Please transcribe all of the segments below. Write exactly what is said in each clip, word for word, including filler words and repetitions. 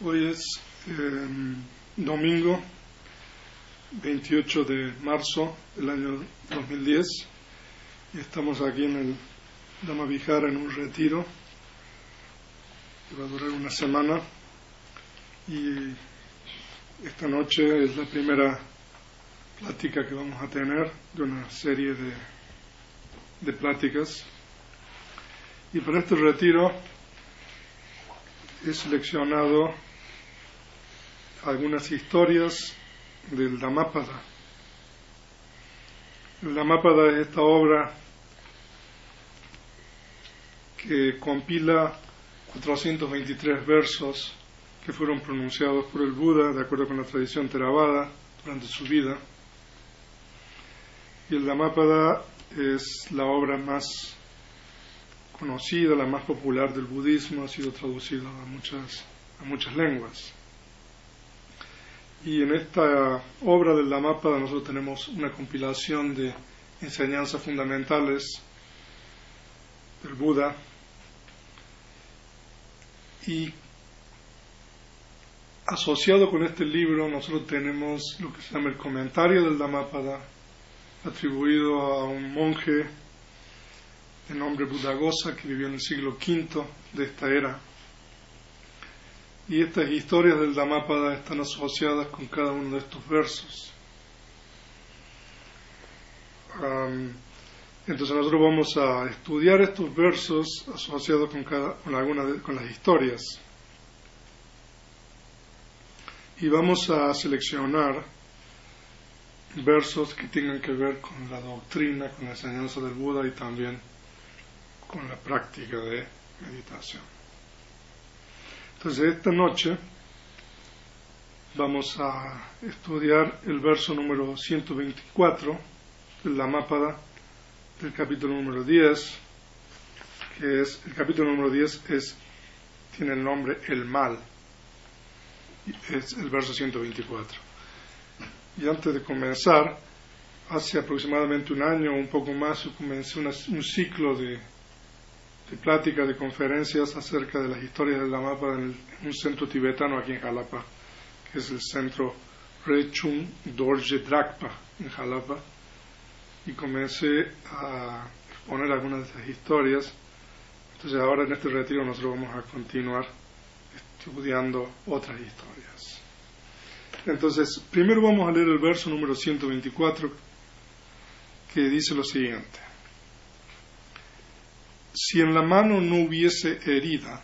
Hoy es eh, domingo veintiocho de marzo del año dos mil diez y estamos aquí en el Dhammavihara en un retiro que va a durar una semana, y esta noche es la primera plática que vamos a tener de una serie de, de pláticas. Y para este retiro he seleccionado algunas historias del Dhammapada. El Dhammapada es esta obra que compila cuatrocientos veintitrés versos que fueron pronunciados por el Buda de acuerdo con la tradición Theravada durante su vida. Y el Dhammapada es la obra más conocida, la más popular del budismo, ha sido traducido a muchas, a muchas lenguas. Y en esta obra del Dhammapada nosotros tenemos una compilación de enseñanzas fundamentales del Buda, y asociado con este libro nosotros tenemos lo que se llama el comentario del Dhammapada, atribuido a un monje de nombre Buddhaghosa que vivió en el siglo quinto de esta era. Y estas historias del Dhammapada están asociadas con cada uno de estos versos. Um, entonces nosotros vamos a estudiar estos versos asociados con cada, con alguna de, con las historias. Y vamos a seleccionar versos que tengan que ver con la doctrina, con la enseñanza del Buda y también con la práctica de meditación. Entonces esta noche vamos a estudiar el verso número ciento veinticuatro del Dhammapada, del capítulo número diez, que es, el capítulo número diez es, tiene el nombre El Mal, y es el verso ciento veinticuatro. Y antes de comenzar, hace aproximadamente un año o un poco más, yo comencé una, un ciclo de de pláticas, de conferencias acerca de las historias del Dhammapada en, en un centro tibetano aquí en Jalapa, que es el centro Rechung Dorje Drakpa en Jalapa, y comencé a exponer algunas de esas historias. Entonces ahora en este retiro nosotros vamos a continuar estudiando otras historias. Entonces primero vamos a leer el verso número ciento veinticuatro, que dice lo siguiente: si en la mano no hubiese herida,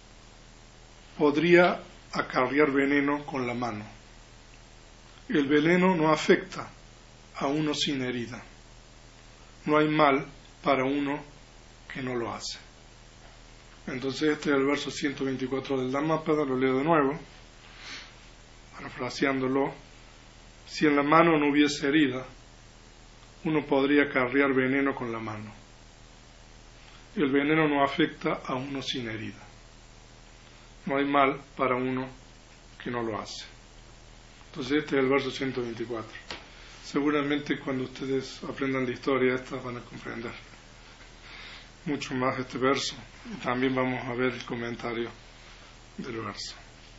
podría acarrear veneno con la mano. El veneno no afecta a uno sin herida. No hay mal para uno que no lo hace. Entonces este es el verso ciento veinticuatro del Dhammapada, lo leo de nuevo, parafraseándolo. Si en la mano no hubiese herida, uno podría acarrear veneno con la mano. El veneno no afecta a uno sin herida. No hay mal para uno que no lo hace. Entonces este es el verso ciento veinticuatro. Seguramente cuando ustedes aprendan la historia esta van a comprender mucho más este verso. Y también vamos a ver el comentario del verso.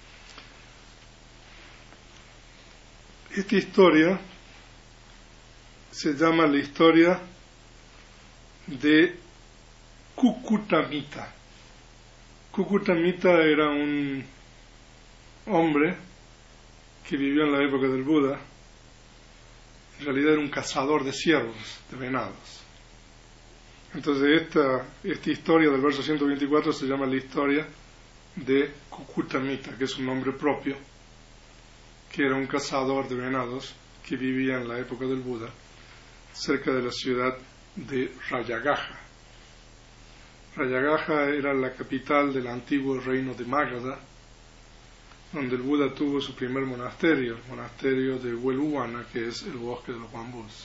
Esta historia se llama la historia de Kukutamita. Kukutamita era un hombre que vivió en la época del Buda. En realidad era un cazador de ciervos, de venados. Entonces esta, esta historia del verso ciento veinticuatro se llama la historia de Kukutamita, que es un nombre propio, que era un cazador de venados que vivía en la época del Buda cerca de la ciudad de Rayagaja. Rayagaja era la capital del antiguo reino de Magadha, donde el Buda tuvo su primer monasterio, el monasterio de Veluvana, que es el bosque de los bambús.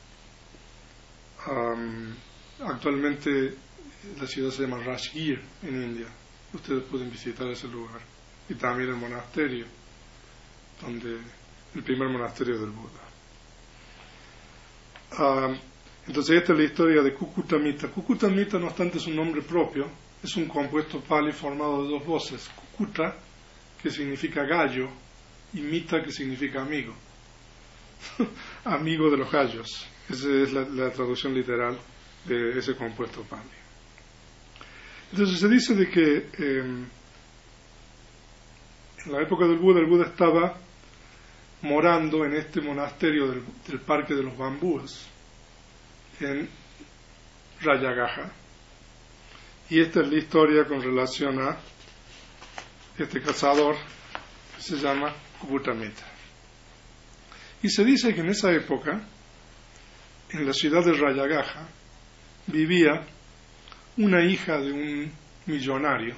Um, actualmente la ciudad se llama Rajgir en India. Ustedes pueden visitar ese lugar. Y también el monasterio, donde el primer monasterio del Buda. Um, Entonces esta es la historia de Kukutamita. Kukutamita, no obstante, es un nombre propio, es un compuesto pali formado de dos voces, Kukuta, que significa gallo, y mita, que significa amigo. Amigo de los gallos. Esa es la, la traducción literal de ese compuesto Pali. Entonces se dice de que eh, en la época del Buda, el Buda estaba morando en este monasterio del, del Parque de los Bambúes, en Rayagaja. Y esta es la historia con relación a este cazador que se llama Kubutamita. Y se dice que en esa época, en la ciudad de Rayagaja, vivía una hija de un millonario,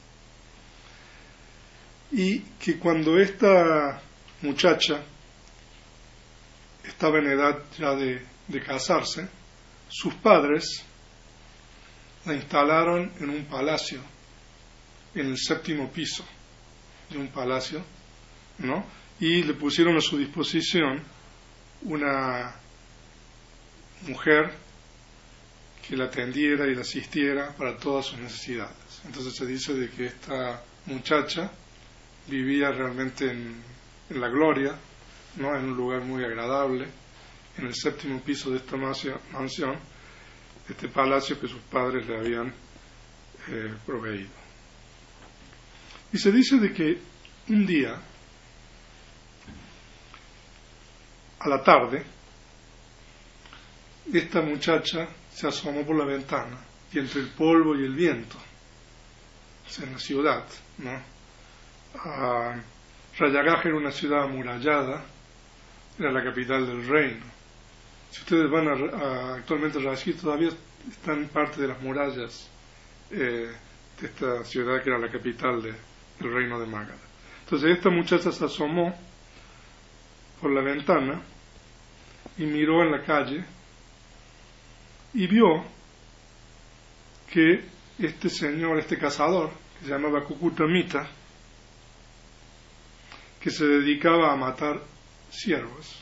y que cuando esta muchacha estaba en edad ya de, de casarse, sus padres la instalaron en un palacio, en el séptimo piso de un palacio, ¿no? Y le pusieron a su disposición una mujer que la atendiera y la asistiera para todas sus necesidades. Entonces se dice de que esta muchacha vivía realmente en, en la gloria, ¿no? En un lugar muy agradable, en el séptimo piso de esta mansión, este palacio que sus padres le habían eh, proveído. Y se dice de que un día, a la tarde, esta muchacha se asomó por la ventana, y entre el polvo y el viento, o sea, en la ciudad, ¿no? Ah, Rayagaja era una ciudad amurallada, era la capital del reino. Si ustedes van a, a actualmente Rashid, todavía están parte de las murallas eh, de esta ciudad que era la capital de, del reino de Magadha. Entonces esta muchacha se asomó por la ventana y miró en la calle y vio que este señor, este cazador, que se llamaba Kubutamita, que se dedicaba a matar ciervos,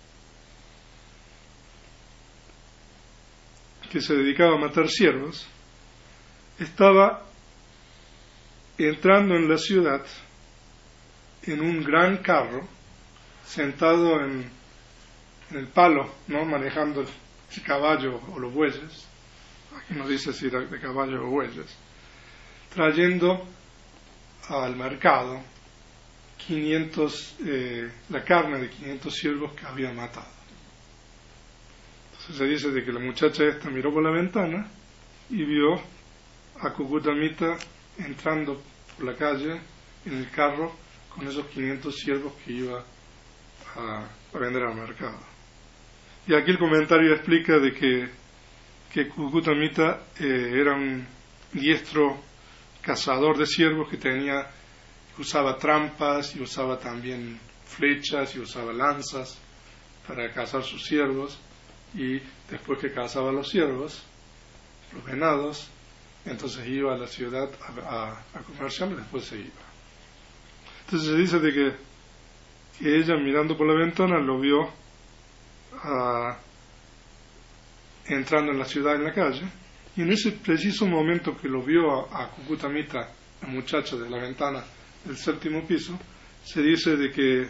que se dedicaba a matar ciervos, estaba entrando en la ciudad en un gran carro, sentado en, en el palo, ¿no? Manejando el, el caballo o los bueyes, aquí nos dice si era de caballo o bueyes, trayendo al mercado quinientos, eh, la carne de quinientos ciervos que había matado. Entonces se dice de que la muchacha esta miró por la ventana y vio a Kubutamita entrando por la calle en el carro con esos quinientos ciervos que iba a, a vender al mercado. Y aquí el comentario explica de que, que Kubutamita eh, era un diestro cazador de ciervos que tenía, usaba trampas y usaba también flechas y usaba lanzas para cazar sus ciervos, y después que cazaba los ciervos, los venados, entonces iba a la ciudad a, a, a comerciar y después se iba. Entonces se dice de que, que ella, mirando por la ventana, lo vio a, entrando en la ciudad, en la calle, y en ese preciso momento que lo vio a, a Kubutamita, la muchacha de la ventana del séptimo piso, se dice de que,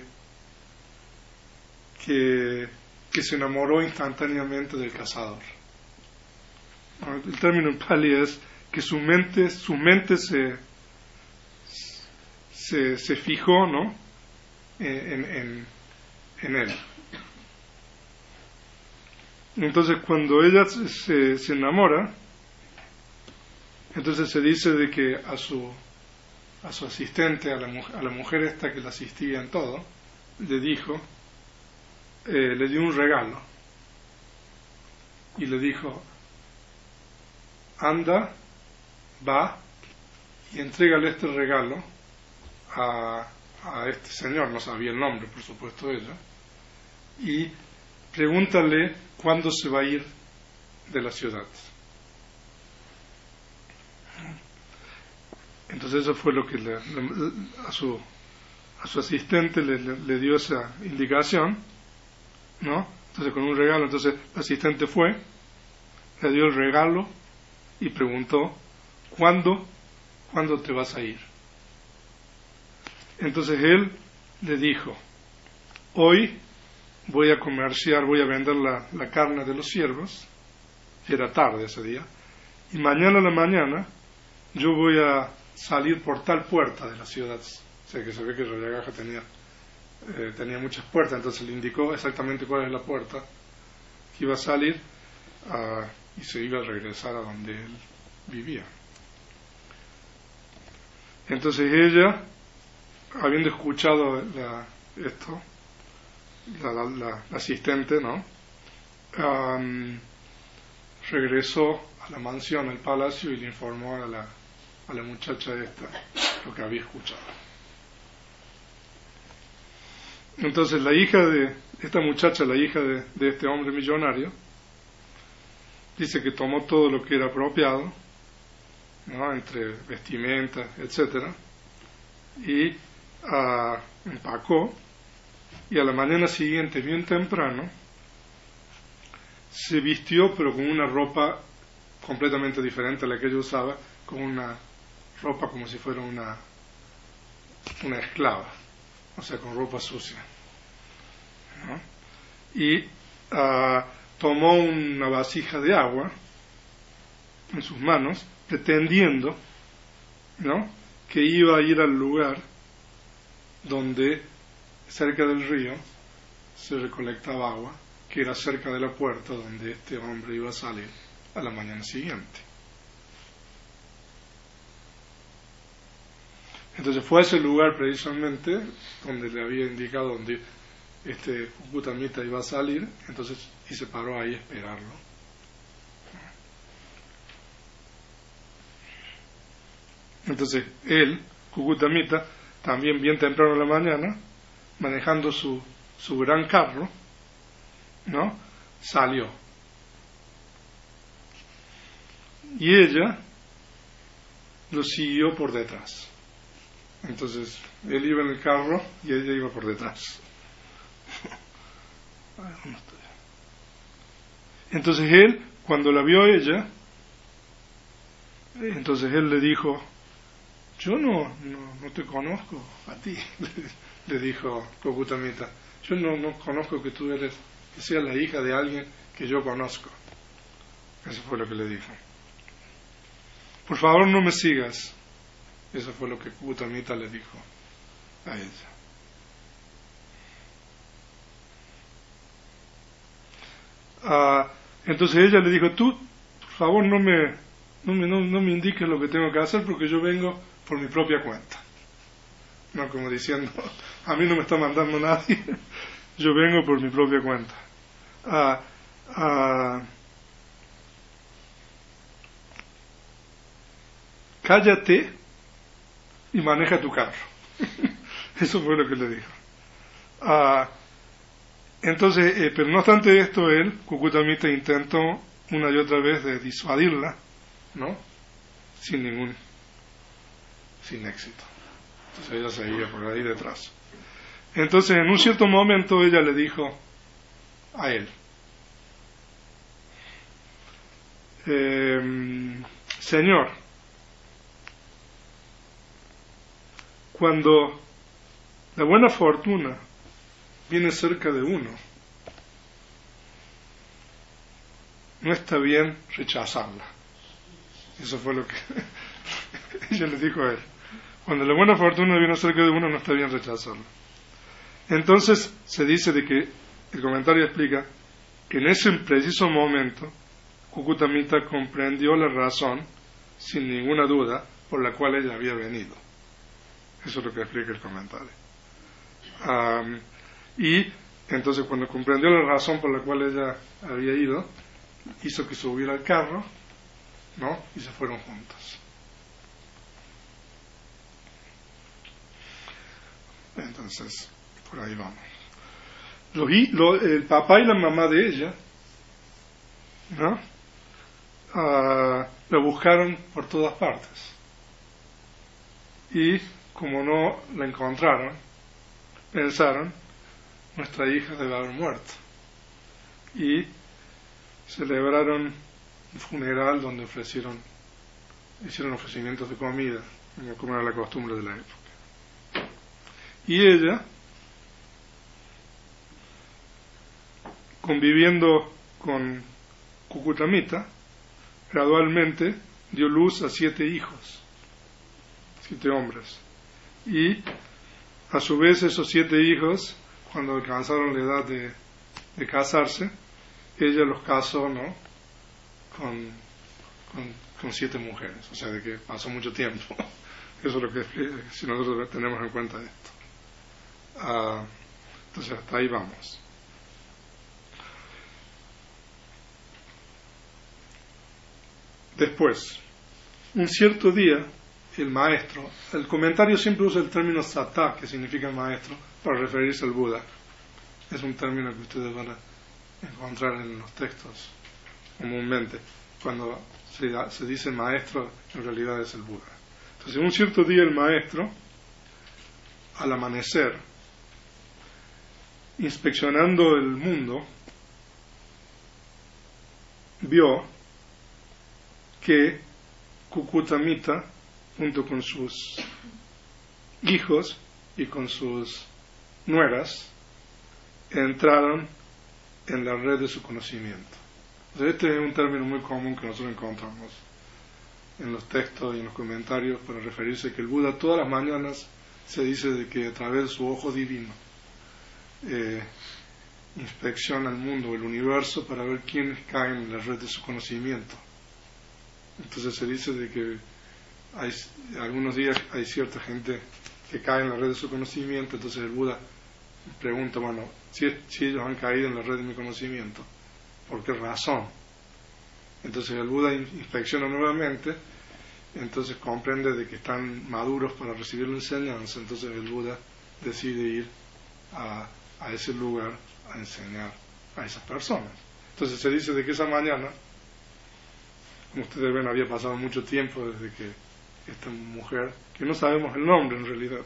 que, que se enamoró instantáneamente del cazador. El término en Pali es que su mente, su mente se, se, se fijó, ¿no? en, en, en él. Entonces cuando ella se, se enamora, entonces se dice de que a su a su asistente, a la, a la mujer esta que la asistía en todo, le dijo, eh, le dio un regalo y le dijo: anda, va y entrégale este regalo a, a este señor, no sabía el nombre, por supuesto, ella, y pregúntale cuándo se va a ir de la ciudad. Entonces eso fue lo que le, le, a su a su asistente le, le, le dio esa indicación, ¿no? Entonces con un regalo, entonces el asistente fue, le dio el regalo y preguntó: ¿cuándo, ¿cuándo te vas a ir? Entonces él le dijo: hoy voy a comerciar, voy a vender la, la carne de los siervos, y era tarde ese día, y mañana a la mañana yo voy a salir por tal puerta de la ciudad. O sea que se ve que Rayagaja tenía, eh, tenía muchas puertas, entonces le indicó exactamente cuál es la puerta que iba a salir, uh, y se iba a regresar a donde él vivía. Entonces ella, habiendo escuchado la, esto, la, la, la, la asistente, ¿no? Um, regresó a la mansión, al palacio, y le informó a la, a la muchacha esta lo que había escuchado. Entonces la hija de esta muchacha, la hija de, de este hombre millonario, dice que tomó todo lo que era apropiado, ¿no? Entre vestimenta, etcétera, y uh, empacó, y a la mañana siguiente, bien temprano, se vistió, pero con una ropa completamente diferente a la que ella usaba, con una ropa como si fuera una una esclava, o sea, con ropa sucia, ¿no? Y uh, tomó una vasija de agua en sus manos, pretendiendo, ¿no?, que iba a ir al lugar donde, cerca del río, se recolectaba agua, que era cerca de la puerta donde este hombre iba a salir a la mañana siguiente. Entonces fue a ese lugar precisamente donde le había indicado donde este Cucutamita iba a salir, entonces, y se paró ahí a esperarlo. Entonces él, Cucutamita, también bien temprano en la mañana, manejando su, su gran carro, ¿no?, salió. Y ella lo siguió por detrás. Entonces él iba en el carro y ella iba por detrás. Entonces él, cuando la vio ella, entonces él le dijo: yo no, no, no te conozco a ti, le dijo Cucutamita. Yo no, no conozco que tú eres, que seas la hija de alguien que yo conozco. Eso fue lo que le dijo. Por favor, no me sigas. Eso fue lo que Cucutamita le dijo a ella. Ah, entonces ella le dijo: tú, por favor, no me, no me, no, no me indiques lo que tengo que hacer, porque yo vengo por mi propia cuenta. No, como diciendo, a mí no me está mandando nadie, yo vengo por mi propia cuenta. Ah, ah, cállate y maneja tu carro. Eso fue lo que le dijo. Ah, entonces, eh, pero no obstante esto, él, Cucutamita, intentó una y otra vez de disuadirla, ¿no?, sin ningún, sin éxito. Entonces ella seguía por ahí detrás. Entonces, en un cierto momento, ella le dijo a él: eh, Señor, cuando la buena fortuna viene cerca de uno, no está bien rechazarla. Eso fue lo que ella le dijo a él. Cuando la buena fortuna viene cerca de uno, no está bien rechazarla. Entonces se dice de que, el comentario explica que en ese preciso momento Cucutamita comprendió la razón, sin ninguna duda, por la cual ella había venido. Eso es lo que explica el comentario. Um, y entonces, cuando comprendió la razón por la cual ella había ido, hizo que subiera al carro, ¿no?, y se fueron juntos. Entonces, por ahí vamos. Lo, lo, el papá y la mamá de ella, ¿no?, uh, la buscaron por todas partes. Y como no la encontraron, pensaron: nuestra hija debe haber muerto. Y celebraron un funeral donde ofrecieron, hicieron ofrecimientos de comida, como era la costumbre de la época. Y ella, conviviendo con Cucutamita, gradualmente dio luz a siete hijos, siete hombres. Y a su vez esos siete hijos, cuando alcanzaron la edad de, de casarse, ella los casó, ¿no?, con, con, con siete mujeres. O sea, de que pasó mucho tiempo. Eso es lo que, si nosotros tenemos en cuenta esto. Uh, entonces hasta ahí vamos. Después, un cierto día, el maestro, el comentario siempre usa el término sata, que significa maestro, para referirse al Buda. Es un término que ustedes van a encontrar en los textos comúnmente. Cuando se, se dice maestro, en realidad es el Buda. Entonces, un cierto día el maestro, al amanecer, inspeccionando el mundo, vio que Cucutamita, junto con sus hijos y con sus nueras, entraron en la red de su conocimiento. Entonces, este es un término muy común que nosotros encontramos en los textos y en los comentarios para referirse a que el Buda todas las mañanas se dice de que a través de su ojo divino eh, inspecciona el mundo, el universo, para ver quiénes caen en la red de su conocimiento. Entonces se dice de que hay, algunos días hay cierta gente que cae en la red de su conocimiento. Entonces el Buda pregunta, bueno, si, si ellos han caído en la red de mi conocimiento, ¿por qué razón? Entonces el Buda inspecciona nuevamente, entonces comprende de que están maduros para recibir la enseñanza. Entonces el Buda decide ir a, a ese lugar a enseñar a esas personas. Entonces se dice de que esa mañana, como ustedes ven, había pasado mucho tiempo desde que esta mujer, que no sabemos el nombre en realidad,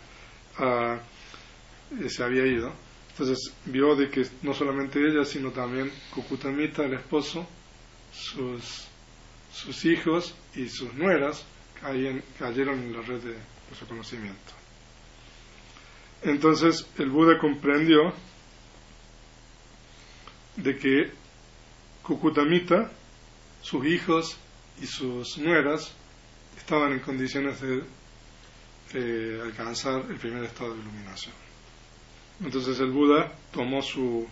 uh, se había ido. Entonces vio de que no solamente ella, sino también Cucutamita, el esposo, sus, sus hijos y sus nueras cayen, cayeron en la red de, de su conocimiento. Entonces el Buda comprendió de que Cucutamita, sus hijos y sus nueras estaban en condiciones de eh, alcanzar el primer estado de iluminación. Entonces el Buda tomó su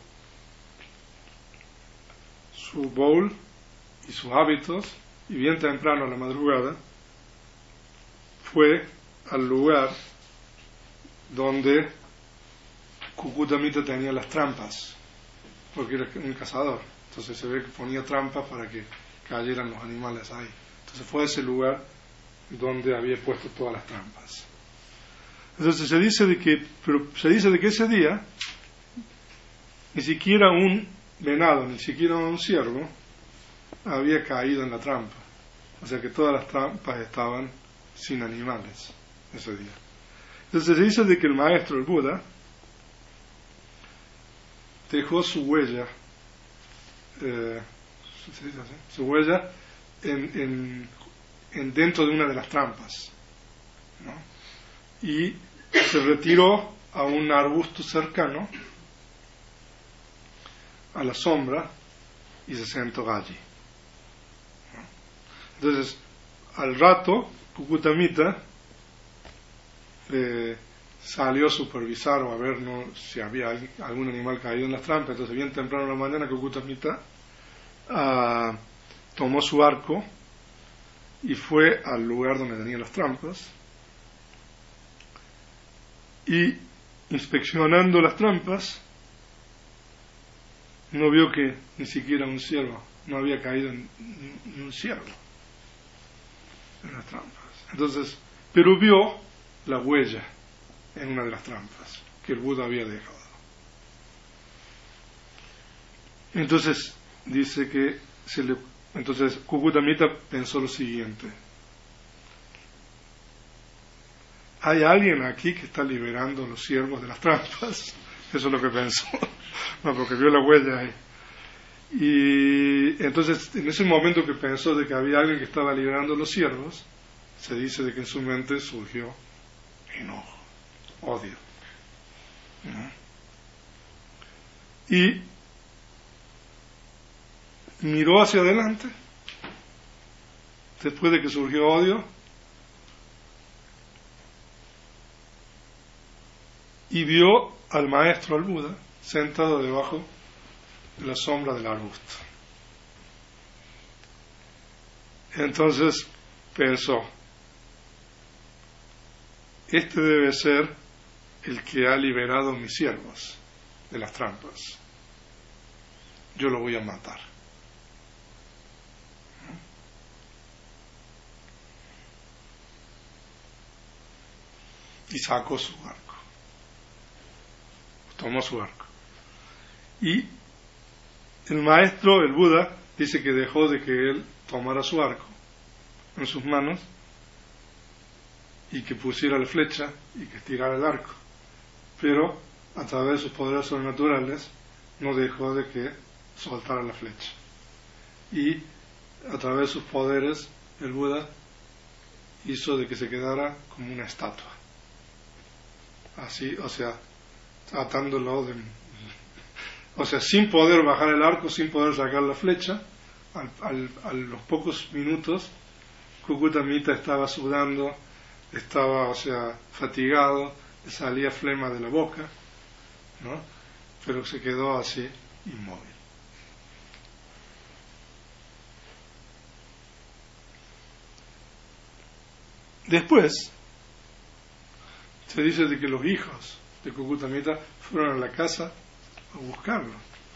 su bowl y sus hábitos y bien temprano a la madrugada fue al lugar donde Cucutamita tenía las trampas, porque era un cazador. Entonces se ve que ponía trampas para que cayeran los animales ahí. Entonces fue a ese lugar donde había puesto todas las trampas. Entonces se dice de que, pero se dice de que ese día ni siquiera un venado, ni siquiera un ciervo había caído en la trampa. O sea que todas las trampas estaban sin animales ese día. Entonces se dice de que el maestro, el Buda, dejó su huella, eh, ¿se dice así? Su huella en, en, en dentro de una de las trampas, ¿no? Y se retiró a un arbusto cercano, a la sombra, y se sentó allí. Entonces, al rato, Cucutamita eh, salió a supervisar o a ver, ¿no?, si había algún animal caído en las trampas. Entonces, bien temprano en la mañana, Cucutamita uh, tomó su arco y fue al lugar donde tenía las trampas, y inspeccionando las trampas no vio que ni siquiera un ciervo, no había caído en, ni, ni un ciervo en las trampas. Entonces, pero vio la huella en una de las trampas que el Buda había dejado. Entonces dice que se le, entonces Cucutamita pensó lo siguiente: ¿hay alguien aquí que está liberando a los ciervos de las trampas? Eso es lo que pensó. No, porque vio la huella ahí. Y entonces, en ese momento que pensó de que había alguien que estaba liberando a los ciervos, se dice de que en su mente surgió enojo, odio. Y miró hacia adelante, después de que surgió odio, y vio al maestro, al Buda, sentado debajo de la sombra del arbusto. Entonces pensó, este debe ser el que ha liberado a mis siervos de las trampas. Yo lo voy a matar. Y sacó su arco. Tomó su arco. Y el maestro, el Buda, dice que dejó de que él tomara su arco en sus manos y que pusiera la flecha y que estirara el arco. Pero a través de sus poderes sobrenaturales no dejó de que soltara la flecha. Y a través de sus poderes el Buda hizo de que se quedara como una estatua. Así, o sea, tratándolo de... O sea, sin poder bajar el arco, sin poder sacar la flecha, al, al, a los pocos minutos, Cucutamita estaba sudando, estaba, o sea, fatigado, le salía flema de la boca, ¿no? Pero se quedó así, inmóvil. Después, se dice de que los hijos de Cucutamita fueron a la casa a buscarlo.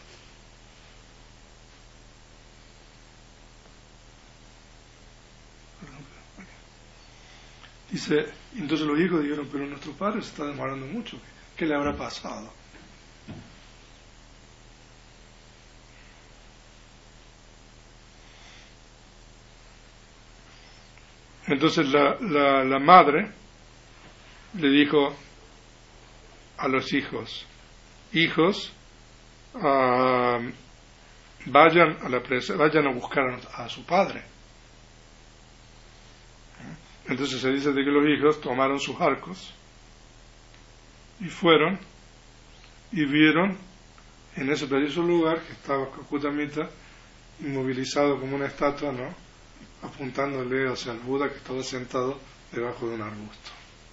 Dice, entonces los hijos dijeron, pero nuestro padre se está demorando mucho, ¿qué le habrá pasado? Entonces la, la, la madre le dijo a los hijos, hijos, uh, vayan a la presa, vayan a buscar a, a su padre. Entonces se dice de que los hijos tomaron sus arcos y fueron y vieron en ese preciso lugar que estaba Cucutamita inmovilizado como una estatua, ¿no? Apuntándole hacia el Buda que estaba sentado debajo de un arbusto.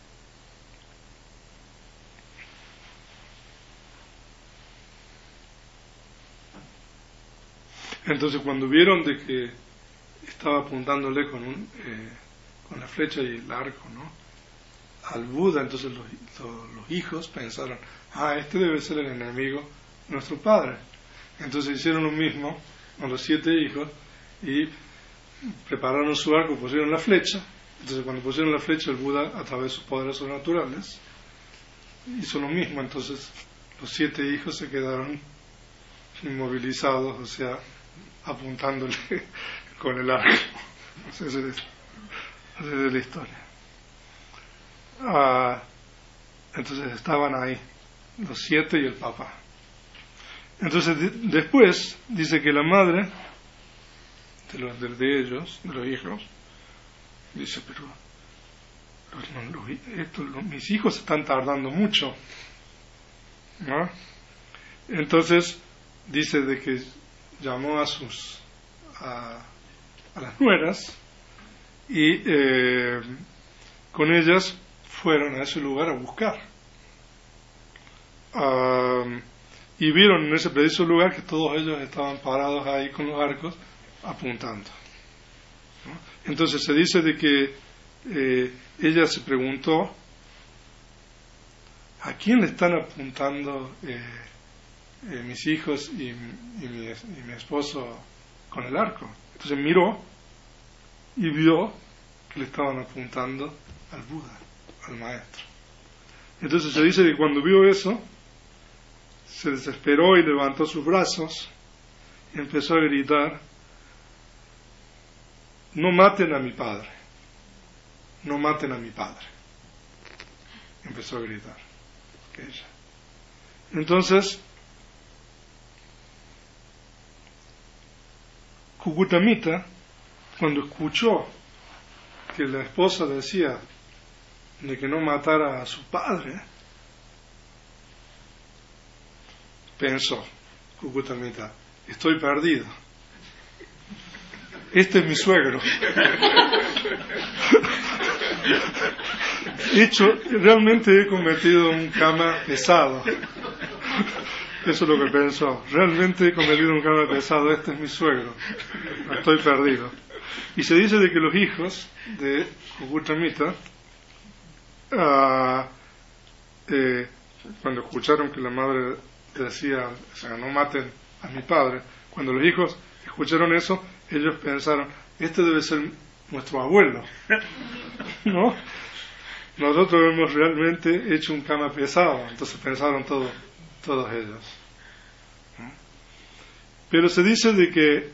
Entonces cuando vieron de que estaba apuntándole con un eh, con la flecha y el arco, ¿no?, al Buda, entonces los, los, los hijos pensaron, ah, este debe ser el enemigo de nuestro padre. Entonces hicieron lo mismo con los siete hijos y prepararon su arco, pusieron la flecha. Entonces cuando pusieron la flecha, el Buda, a través de sus poderes sobrenaturales, hizo lo mismo. Entonces los siete hijos se quedaron inmovilizados, o sea, apuntándole con el arco. Esa es, esa es la historia. Ah, entonces estaban ahí los siete y el papá. Entonces de, después dice que la madre de los de, de ellos, de los hijos, dice, pero los, los, esto, los, mis hijos están tardando mucho, ¿no? Entonces dice de que llamó a sus a, a las nueras y eh, con ellas fueron a ese lugar a buscar, uh, y vieron en ese preciso lugar que todos ellos estaban parados ahí con los arcos apuntando, ¿no? Entonces se dice de que eh, ella se preguntó, ¿a quién le están apuntando eh, eh, mis hijos y, y, mi, y mi esposo con el arco? Entonces miró y vio que le estaban apuntando al Buda, al maestro. Entonces se dice que cuando vio eso, se desesperó y levantó sus brazos y empezó a gritar, no maten a mi padre, no maten a mi padre. Empezó a gritar ella. Entonces Cucutamita, cuando escuchó que la esposa decía de que no matara a su padre, pensó Cucuta Mita, estoy perdido. Este es mi suegro. Hecho, realmente he cometido un karma pesado. Eso es lo que pensó. Realmente he cometido un karma pesado. Este es mi suegro. Estoy perdido. Y se dice de que los hijos de Cucuta Mita, uh, eh, cuando escucharon que la madre decía, o sea, no maten a mi padre, cuando los hijos escucharon eso, ellos pensaron, este debe ser nuestro abuelo, ¿no? Nosotros hemos realmente hecho un karma pesado, entonces pensaron todo, todos ellos. ¿No? Pero se dice de que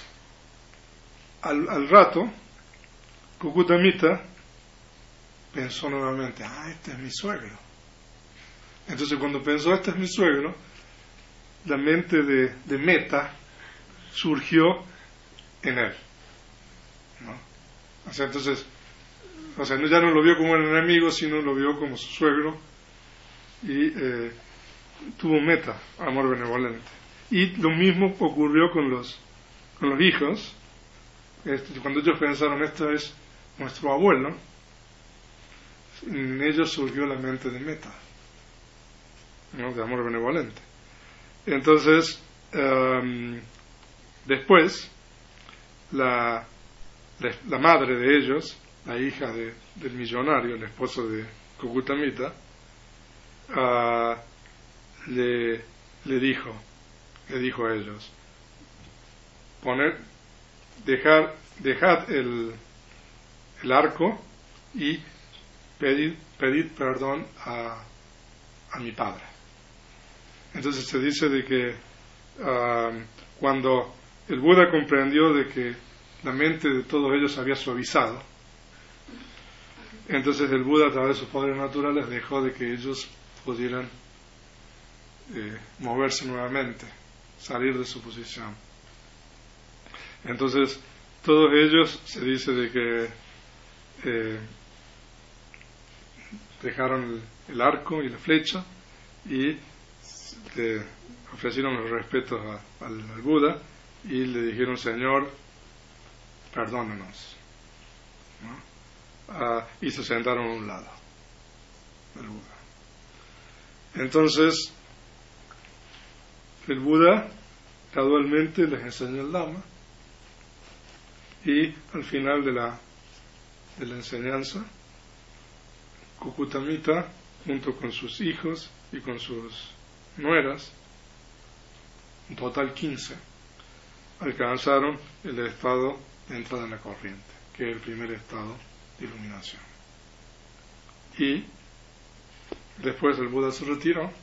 al, al rato, Cucuta Mita pensó nuevamente, ah, este es mi suegro. Entonces cuando pensó, este es mi suegro, la mente de, de Meta surgió en él, ¿no? O sea, entonces, o sea, ya no lo vio como un enemigo, sino lo vio como su suegro, y eh, tuvo Meta, amor benevolente. Y lo mismo ocurrió con los con los hijos. Este, cuando ellos pensaron, este es nuestro abuelo, en ellos surgió la mente de Meta, ¿no? De amor benevolente. Entonces, um, después, la, la, la madre de ellos, la hija de, del millonario, el esposo de Cucuta Mita, uh, le, le dijo, le dijo a ellos, poner, dejar, dejad el, el arco y pedir, pedir perdón a, a mi padre. Entonces se dice de que uh, cuando el Buda comprendió de que la mente de todos ellos había suavizado, entonces el Buda, a través de sus poderes naturales, dejó de que ellos pudieran eh, moverse nuevamente, salir de su posición. Entonces todos ellos, se dice de que eh, dejaron el, el arco y la flecha y le ofrecieron los respetos a, al, al Buda y le dijeron, Señor, perdónanos, ¿no? Ah, y se sentaron a un lado del Buda. Entonces el Buda gradualmente les enseñó el Dhamma, y al final de la de la enseñanza, Cucuta Mita, junto con sus hijos y con sus nueras, en total quince, alcanzaron el estado de entrada en la corriente, que es el primer estado de iluminación. Y después el Buda se retiró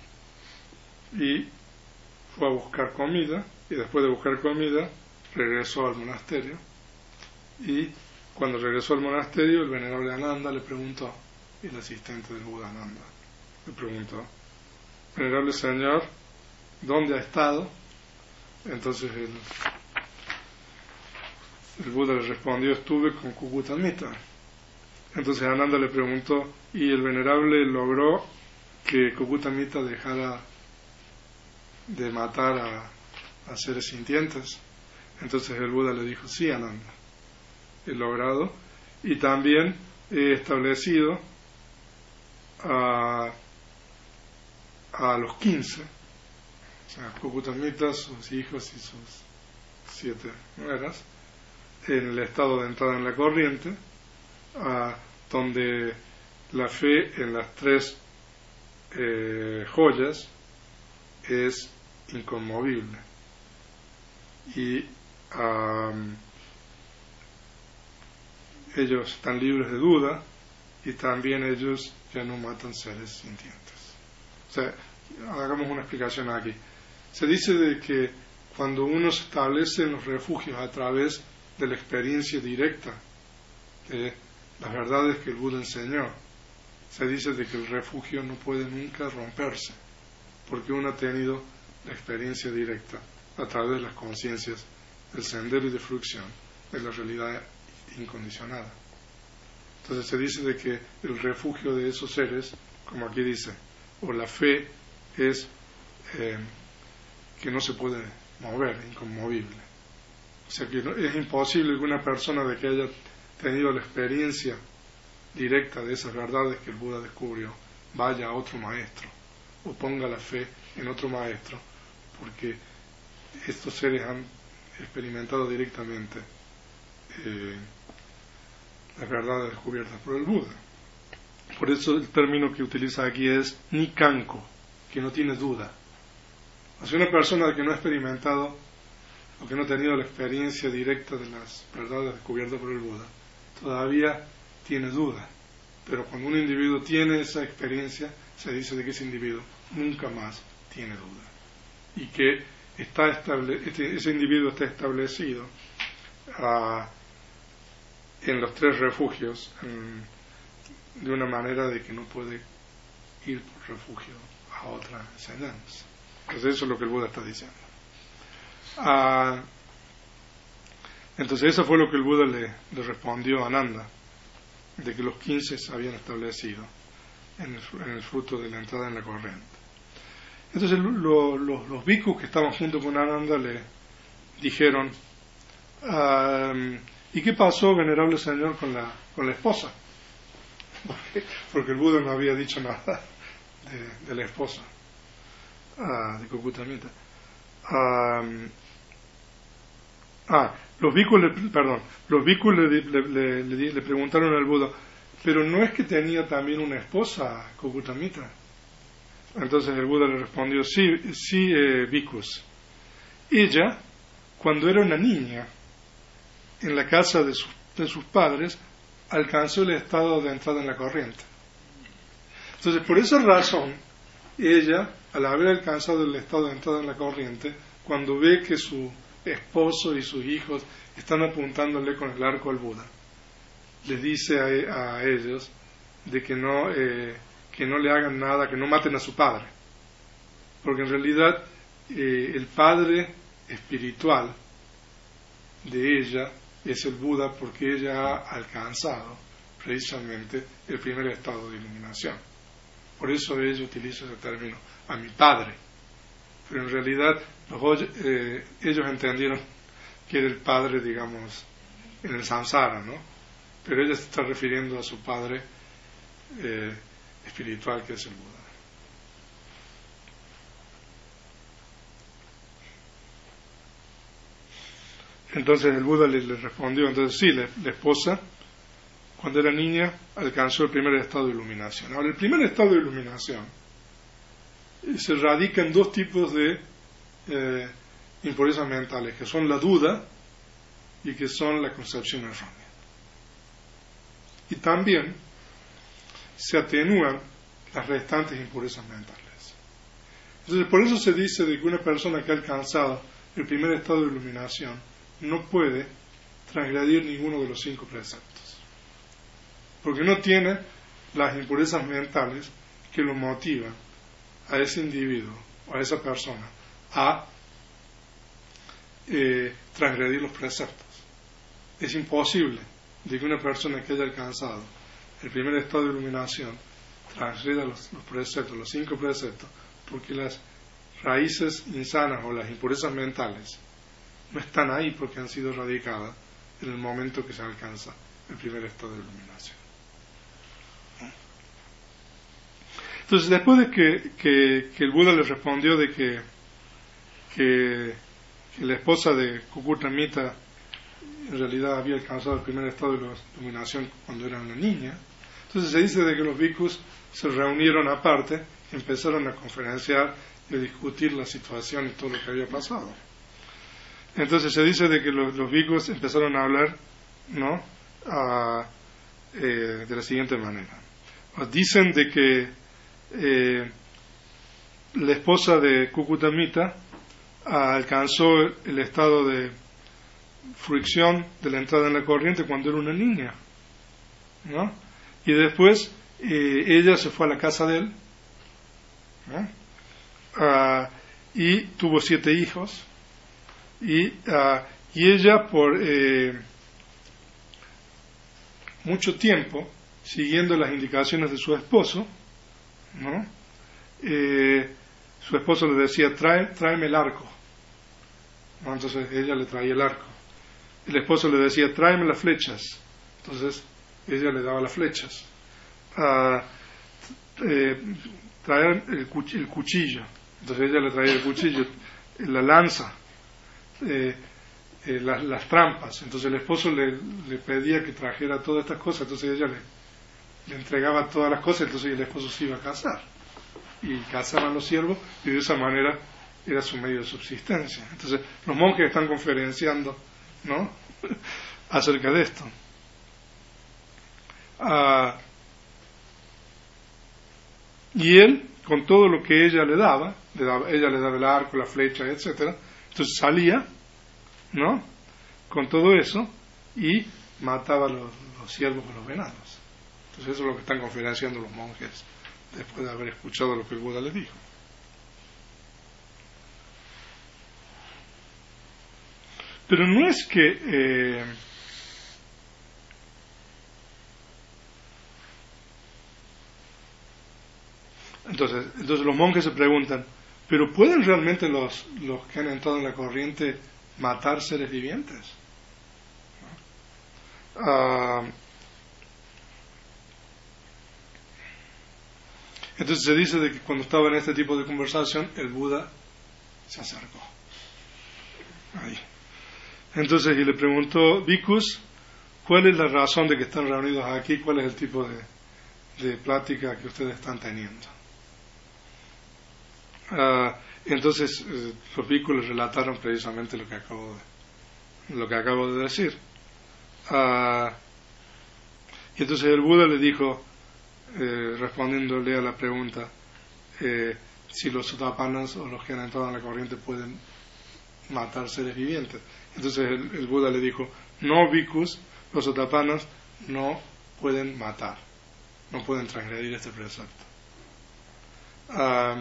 y fue a buscar comida, y después de buscar comida regresó al monasterio, y cuando regresó al monasterio el venerable Ananda le preguntó, el asistente del Buda Ananda le preguntó, venerable señor, ¿dónde ha estado? Entonces el, el Buda le respondió, estuve con Cucuta Mita. Entonces Ananda le preguntó, ¿y el venerable logró que Cucuta Mita dejara de matar a, a seres sintientes? Entonces el Buda le dijo, sí, Ananda, he logrado, y también he establecido a, a los quince, o sea, Cucuta Mita, sus hijos y sus siete nueras, en el estado de entrada en la corriente, a, donde la fe en las tres eh, joyas es inconmovible, y um, ellos están libres de duda, y también ellos ya no matan seres sintientes. O sea, hagamos una explicación aquí. Se dice de que cuando uno se establece en los refugios a través de la experiencia directa de las verdades que el Buda enseñó, se dice de que el refugio no puede nunca romperse, porque uno ha tenido la experiencia directa a través de las conciencias del sendero y de frucción de la realidad incondicionada. Entonces se dice de que el refugio de esos seres, como aquí dice, o la fe es eh, que no se puede mover, inconmovible. O sea que no, es imposible que una persona de que haya tenido la experiencia directa de esas verdades que el Buda descubrió vaya a otro maestro o ponga la fe en otro maestro, porque estos seres han experimentado directamente eh, las verdades descubiertas por el Buda. Por eso el término que utiliza aquí es nikanko, que no tiene duda. O sea, una persona que no ha experimentado o que no ha tenido la experiencia directa de las verdades descubiertas por el Buda, todavía tiene duda. Pero cuando un individuo tiene esa experiencia, se dice de que ese individuo nunca más tiene duda. Y que está estable, este, ese individuo está establecido uh, en los tres refugios en, de una manera de que no puede ir por refugio a otra enseñanza. Entonces eso es lo que el Buda está diciendo. Uh, entonces eso fue lo que el Buda le, le respondió a Ananda, de que los quince se habían establecido en el, en el fruto de la entrada en la corriente. Entonces lo, lo, los bhikkhus que estaban junto con Ananda le dijeron, uh, ¿y qué pasó, venerable señor, con la, con la esposa? Porque el Buda no había dicho nada de, de la esposa uh, de Cucutamita. Uh, ah, los bhikkhus le, perdón, los bhikkhus le, le, le, le, le preguntaron al Buda, pero ¿no es que tenía también una esposa, Cucutamita? Entonces el Buda le respondió, sí, sí, eh, bhikkhus. Ella, cuando era una niña, en la casa de, su, de sus padres, alcanzó el estado de entrada en la corriente. Entonces, por esa razón, ella, al haber alcanzado el estado de entrada en la corriente, cuando ve que su esposo y sus hijos están apuntándole con el arco al Buda, les dice a, a ellos de que no, eh, que no le hagan nada, que no maten a su padre, porque en realidad eh, el padre espiritual de ella es el Buda, porque ella ha alcanzado precisamente el primer estado de iluminación. Por eso ella utiliza ese término, a mi padre. Pero en realidad los, eh, ellos entendieron que era el padre, digamos, en el samsara, ¿no? Pero ella se está refiriendo a su padre eh, espiritual, que es el Buda. Entonces el Buda le, le respondió, entonces sí, la, la esposa, cuando era niña, alcanzó el primer estado de iluminación. Ahora, el primer estado de iluminación se radica en dos tipos de eh, impurezas mentales, que son la duda y que son la concepción errónea. Y también se atenúan las restantes impurezas mentales. Entonces, por eso se dice de que una persona que ha alcanzado el primer estado de iluminación no puede transgredir ninguno de los cinco preceptos, porque no tiene las impurezas mentales que lo motivan a ese individuo o a esa persona a eh, transgredir los preceptos. Es imposible de que una persona que haya alcanzado el primer estado de iluminación transgreda los, los preceptos, los cinco preceptos, porque las raíces insanas o las impurezas mentales no están ahí porque han sido erradicadas en el momento que se alcanza el primer estado de iluminación. Entonces, después de que, que, que el Buda le respondió de que, que, que la esposa de Cucutamita en realidad había alcanzado el primer estado de iluminación cuando era una niña, entonces se dice de que los bhikkhus se reunieron aparte, empezaron a conferenciar y a discutir la situación y todo lo que había pasado. Entonces se dice de que los, los bhikkhus empezaron a hablar, ¿no?, a, eh, de la siguiente manera. Dicen de que eh, la esposa de Cucutamita alcanzó el estado de fricción de la entrada en la corriente cuando era una niña, ¿no? Y después eh, ella se fue a la casa de él, ¿no? Uh, y tuvo siete hijos, y, uh, y ella por eh, mucho tiempo, siguiendo las indicaciones de su esposo, ¿no?, eh, su esposo le decía, Trae, tráeme el arco. ¿No? Entonces ella le traía el arco. El esposo le decía, tráeme las flechas. Entonces ella le daba las flechas. Uh, eh, traer el, cuch- el cuchillo. Entonces ella le traía el cuchillo, la lanza, eh, eh, las, las trampas. Entonces el esposo le, le pedía que trajera todas estas cosas. Entonces ella le, le entregaba todas las cosas. Entonces el esposo se iba a casar. Y cazaban los siervos, y de esa manera era su medio de subsistencia. Entonces los monjes están conferenciando, ¿no? acerca de esto. Ah, y él, con todo lo que ella le daba, le daba, ella le daba el arco, la flecha, etcétera, entonces salía, ¿no? Con todo eso, y mataba a los, los ciervos o los venados. Entonces eso es lo que están conferenciando los monjes después de haber escuchado lo que el Buda les dijo. Pero no es que eh, entonces, entonces los monjes se preguntan, ¿pero pueden realmente los, los que han entrado en la corriente matar seres vivientes? ¿No? Uh, entonces se dice de que cuando estaba en este tipo de conversación, el Buda se acercó. Ahí. Entonces, y le preguntó, Bhikkhus, ¿cuál es la razón de que están reunidos aquí? ¿Cuál es el tipo de, de plática que ustedes están teniendo? Uh, entonces, eh, los bhikkhus les relataron precisamente lo que acabo de, lo que acabo de decir. Uh, y entonces el Buda le dijo, eh, respondiéndole a la pregunta, eh, si los sotapannas o los que han entrado en la corriente pueden matar seres vivientes. Entonces el, el Buda le dijo, no, bhikkhus, los sotapannas no pueden matar, no pueden transgredir este precepto. Uh,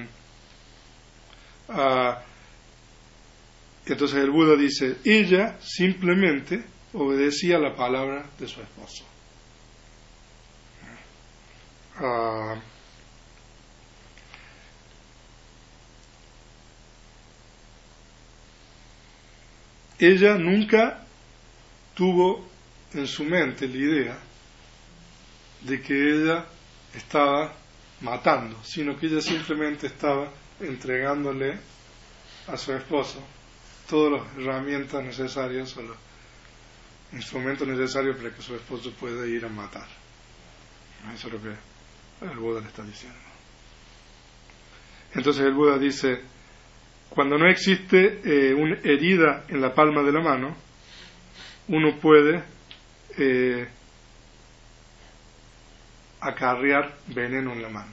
uh, entonces el Buda dice, ella simplemente obedecía la palabra de su esposo. Uh, ella nunca tuvo en su mente la idea de que ella estaba matando, sino que ella simplemente estaba entregándole a su esposo todas las herramientas necesarias o los instrumentos necesarios para que su esposo pueda ir a matar. Eso es lo que el Buda le está diciendo. Entonces el Buda dice, cuando no existe eh, una herida en la palma de la mano, uno puede eh, acarrear veneno en la mano.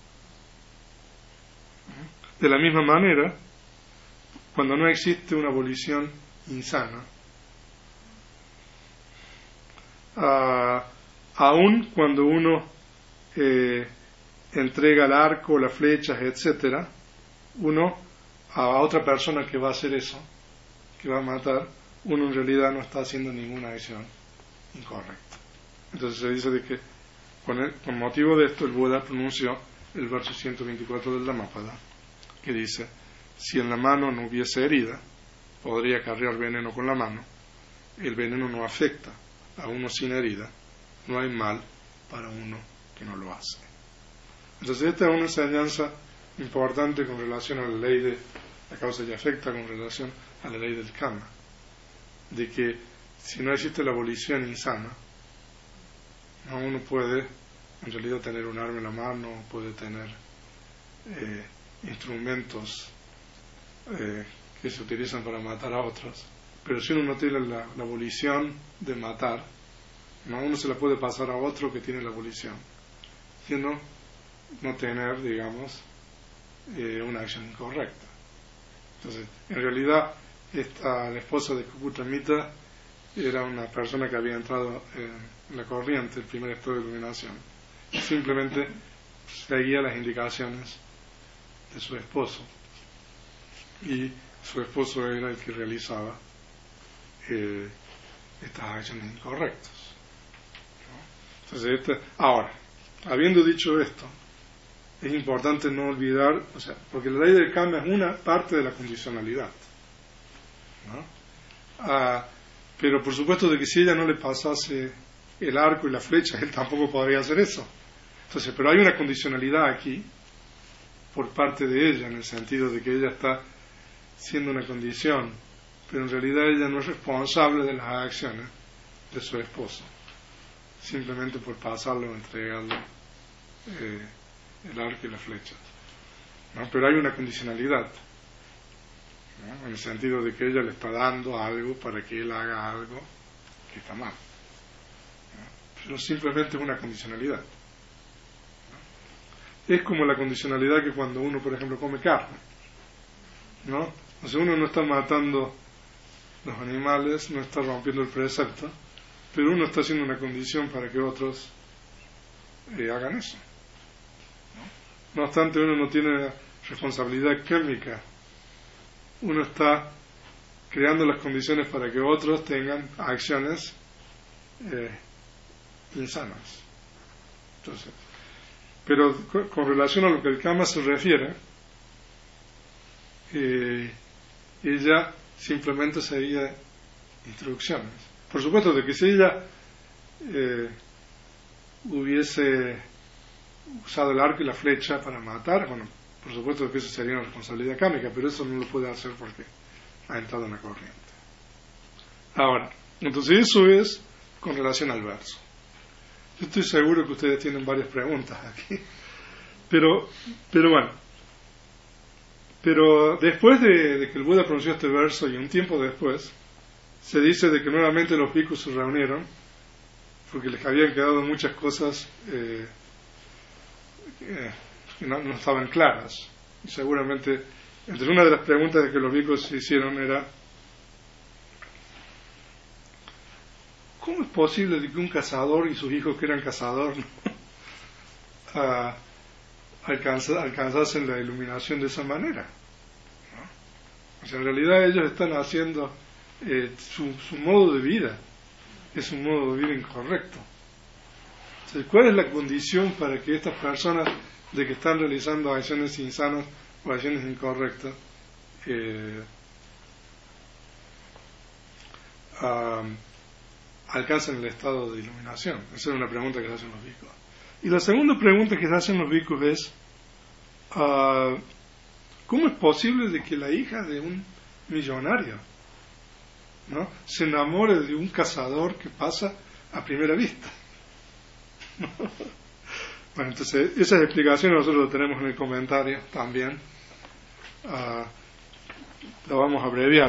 De la misma manera, cuando no existe una volición insana, uh, aun cuando uno eh, entrega el arco, las flechas, etcétera, uno a otra persona que va a hacer eso, que va a matar, uno en realidad no está haciendo ninguna acción incorrecta. Entonces se dice de que con, el, con motivo de esto el Buda pronunció el verso ciento veinticuatro del Dhammapada, que dice, si en la mano no hubiese herida, podría acarrear veneno con la mano, el veneno no afecta a uno sin herida, no hay mal para uno que no lo hace. Entonces esta es una enseñanza importante con relación a la ley de la causa y efecto, con relación a la ley del karma, de que si no existe la volición insana, no uno puede en realidad tener un arma en la mano, puede tener eh, instrumentos eh, que se utilizan para matar a otros, pero si uno no tiene la, la volición de matar, no uno se la puede pasar a otro que tiene la volición, sino no tener, digamos, eh, una acción incorrecta. Entonces, en realidad, esta, la esposa de Kukutamita era una persona que había entrado en la corriente, el primer estado de iluminación, y simplemente seguía las indicaciones de su esposo, y su esposo era el que realizaba eh, estas acciones incorrectas, ¿no? Entonces, esta, ahora, habiendo dicho esto, es importante no olvidar, o sea, porque la ley del karma es una parte de la condicionalidad, ¿no? Ah, pero por supuesto de que si ella no le pasase el arco y la flecha, él tampoco podría hacer eso. Entonces, pero hay una condicionalidad aquí por parte de ella, en el sentido de que ella está siendo una condición, pero en realidad ella no es responsable de las acciones de su esposo, simplemente por pasarle o entregarle eh, el arco y la flecha, ¿no? Pero hay una condicionalidad, ¿no? En el sentido de que ella le está dando algo para que él haga algo que está mal, ¿no? Pero simplemente es una condicionalidad, ¿no? Es como la condicionalidad que cuando uno, por ejemplo, come carne, ¿no? O sea, uno no está matando los animales, no está rompiendo el precepto, pero uno está haciendo una condición para que otros eh, hagan eso, ¿no? No obstante, uno no tiene responsabilidad química, uno está creando las condiciones para que otros tengan acciones eh, insanas. Entonces, pero con, con relación a lo que el karma se refiere, eh, ella simplemente seguía instrucciones. Por supuesto de que si ella eh, hubiese usado el arco y la flecha para matar, bueno, por supuesto que eso sería una responsabilidad kármica, pero eso no lo puede hacer porque ha entrado en la corriente. Ahora, entonces eso es con relación al verso. Yo estoy seguro que ustedes tienen varias preguntas aquí, pero, pero bueno, pero después de, de que el Buda pronunció este verso y un tiempo después, se dice de que nuevamente los bhikkhus se reunieron porque les habían quedado muchas cosas eh, que no, no estaban claras. Y seguramente, entre una de las preguntas que los bhikkhus se hicieron era: ¿cómo es posible de que un cazador y sus hijos que eran cazadores, ¿no? ah, alcanza, alcanzasen la iluminación de esa manera, ¿no? O sea, en realidad ellos están haciendo eh, su, su modo de vida es un modo de vida incorrecto. Entonces, ¿cuál es la condición para que estas personas de que están realizando acciones insanas o acciones incorrectas eh, um, alcancen el estado de iluminación? Esa es una pregunta que se hacen los bhikkhus. Y la segunda pregunta que se hacen los bhikkhus es uh, ¿cómo es posible de que la hija de un millonario, ¿no?, se enamore de un cazador que pasa a primera vista? Bueno, entonces esas explicaciones nosotros las tenemos en el comentario también. Uh, la vamos a abreviar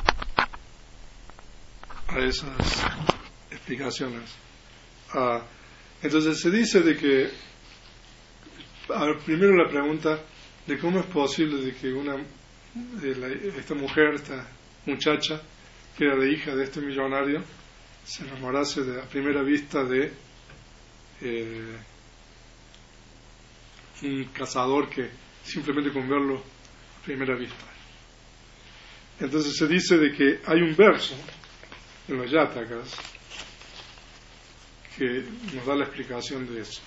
a esas explicaciones. Uh, entonces se dice de que, a ver, primero la pregunta de cómo es posible de que una de la, esta mujer, esta muchacha que era la hija de este millonario, se enamorase de, a primera vista de eh, un cazador que simplemente con verlo a primera vista. Entonces se dice de que hay un verso en los Jatakas que nos da la explicación de eso.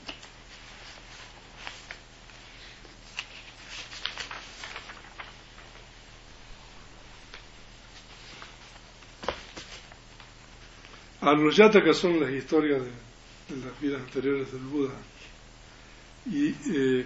A los Jatakas son las historias de, de las vidas anteriores del Buda. Y eh,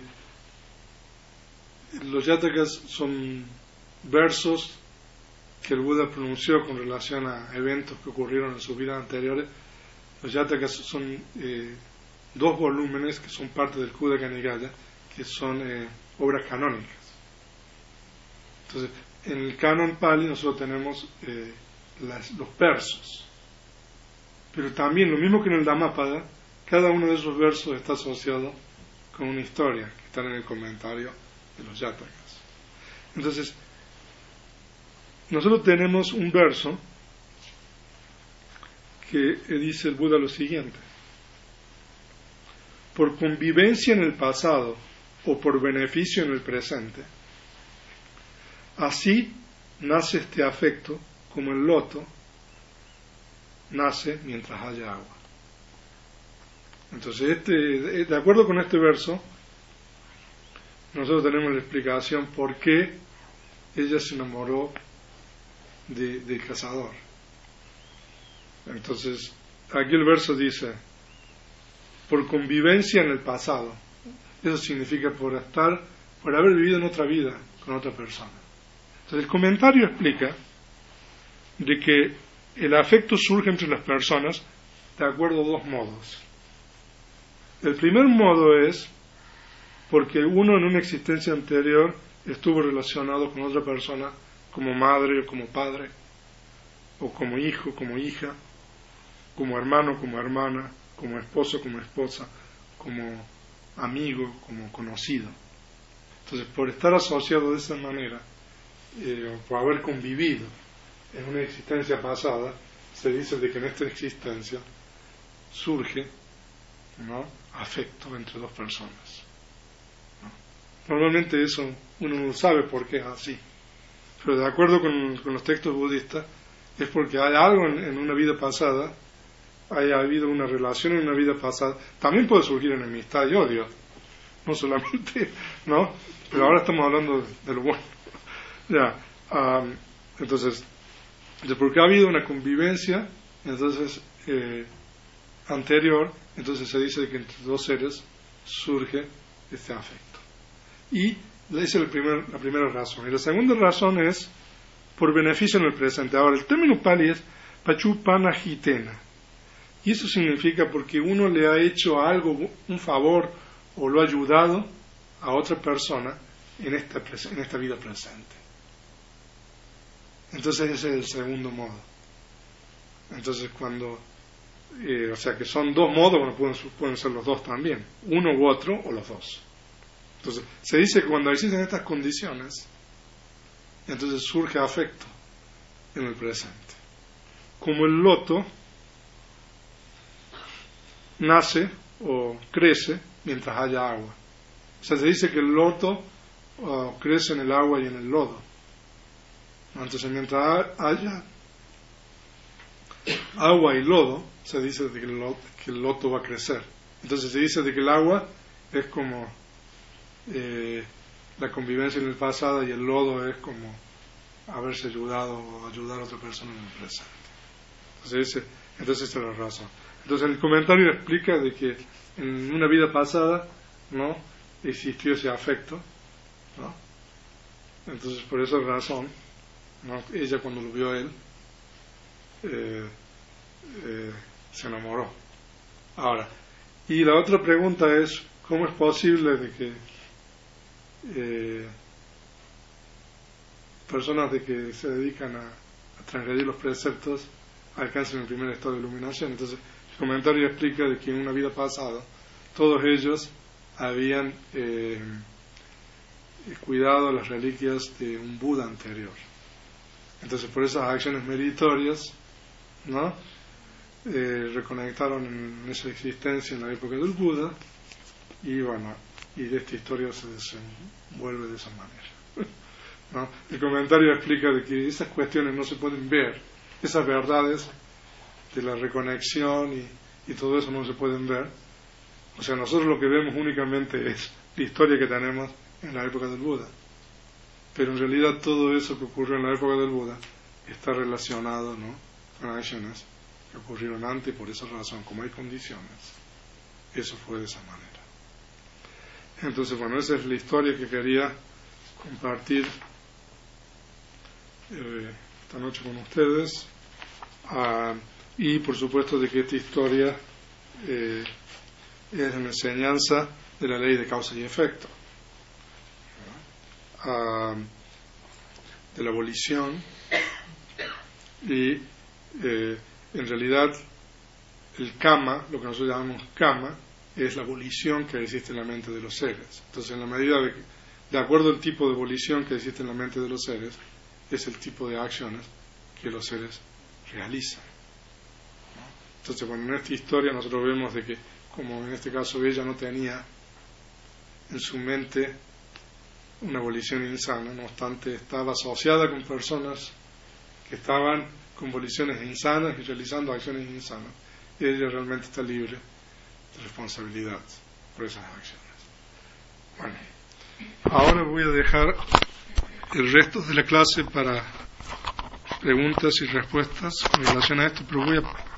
los Jatakas son versos que el Buda pronunció con relación a eventos que ocurrieron en sus vidas anteriores. Los Jatakas son eh, dos volúmenes que son parte del Khuddaka Nikaya, que son eh, obras canónicas. Entonces, en el canon Pali nosotros tenemos eh, las, los versos. Pero también, lo mismo que en el Dhammapada, cada uno de esos versos está asociado con una historia que está en el comentario de los Jatakas. Entonces, nosotros tenemos un verso que dice el Buda lo siguiente: por convivencia en el pasado o por beneficio en el presente, así nace este afecto como el loto nace mientras haya agua. Entonces, este, de acuerdo con este verso, nosotros tenemos la explicación por qué ella se enamoró de, del cazador. Entonces, aquí el verso dice, por convivencia en el pasado. Eso significa por estar, por haber vivido en otra vida con otra persona. Entonces, el comentario explica de que el afecto surge entre las personas de acuerdo a dos modos. El primer modo es porque uno en una existencia anterior estuvo relacionado con otra persona como madre o como padre, o como hijo, como hija, como hermano, como hermana, como esposo, como esposa, como amigo, como conocido. Entonces, por estar asociado de esa manera, eh, o por haber convivido en una existencia pasada, se dice de que en esta existencia surge, ¿no?, afecto entre dos personas, ¿no? Normalmente eso uno no sabe por qué es así, pero de acuerdo con, con los textos budistas es porque hay algo en, en una vida pasada, haya habido una relación en una vida pasada. También puede surgir enemistad y odio, no solamente, ¿no? Pero ahora estamos hablando de, de lo bueno. Ya, um, entonces, porque ha habido una convivencia, entonces eh, anterior, entonces se dice que entre dos seres surge este afecto. Y esa es el primer, la primera razón. Y la segunda razón es por beneficio en el presente. Ahora, el término pali es pachupanajitena. Y eso significa porque uno le ha hecho algo, un favor, o lo ha ayudado a otra persona en esta, en esta vida presente. Entonces ese es el segundo modo. Entonces cuando, eh, o sea que son dos modos, bueno, pueden, pueden ser los dos también, uno u otro o los dos. Entonces se dice que cuando existen estas condiciones, entonces surge afecto en el presente. Como el loto nace o crece mientras haya agua. O sea, se dice que el loto uh, crece en el agua y en el lodo. Entonces, mientras haya agua y lodo, se dice de que, el loto, que el loto va a crecer. Entonces se dice de que el agua es como eh, la convivencia en el pasado, y el lodo es como haberse ayudado o ayudar a otra persona en el presente. Entonces, ese, entonces esa es la razón. Entonces el comentario explica de que en una vida pasada, ¿no?, existió ese afecto, ¿no? Entonces por esa razón, ¿no?, ella cuando lo vio a él eh, eh, se enamoró. Ahora, y la otra pregunta es, ¿cómo es posible de que eh, personas de que se dedican a, a transgredir los preceptos alcancen el primer estado de iluminación? Entonces el comentario explica de que en una vida pasada todos ellos habían eh, cuidado las reliquias de un Buda anterior. Entonces por esas acciones meritorias, ¿no?, eh, reconectaron en esa existencia en la época del Buda, y bueno, y de esta historia se desenvuelve de esa manera, ¿no? El comentario explica de que esas cuestiones no se pueden ver, esas verdades de la reconexión y, y todo eso no se pueden ver. O sea, nosotros lo que vemos únicamente es la historia que tenemos en la época del Buda, pero en realidad todo eso que ocurrió en la época del Buda está relacionado, ¿no?, con acciones que ocurrieron antes, y por esa razón, como hay condiciones, eso fue de esa manera. Entonces, bueno, esa es la historia que quería compartir eh, esta noche con ustedes, ah, y por supuesto de que esta historia eh, es una enseñanza de la ley de causa y efecto, ah, de la abolición, y eh, en realidad el kama, lo que nosotros llamamos kama, es la volición que existe en la mente de los seres. Entonces, en la medida de que, de acuerdo al tipo de volición que existe en la mente de los seres, es el tipo de acciones que los seres realizan, ¿no? Entonces, bueno, en esta historia nosotros vemos de que, como en este caso ella no tenía en su mente una volición insana, no obstante estaba asociada con personas que estaban con voliciones insanas y realizando acciones insanas, y ella realmente está libre de responsabilidad por esas acciones. Bueno, Ahora voy a dejar el resto de la clase para preguntas y respuestas en relación a esto, pero voy a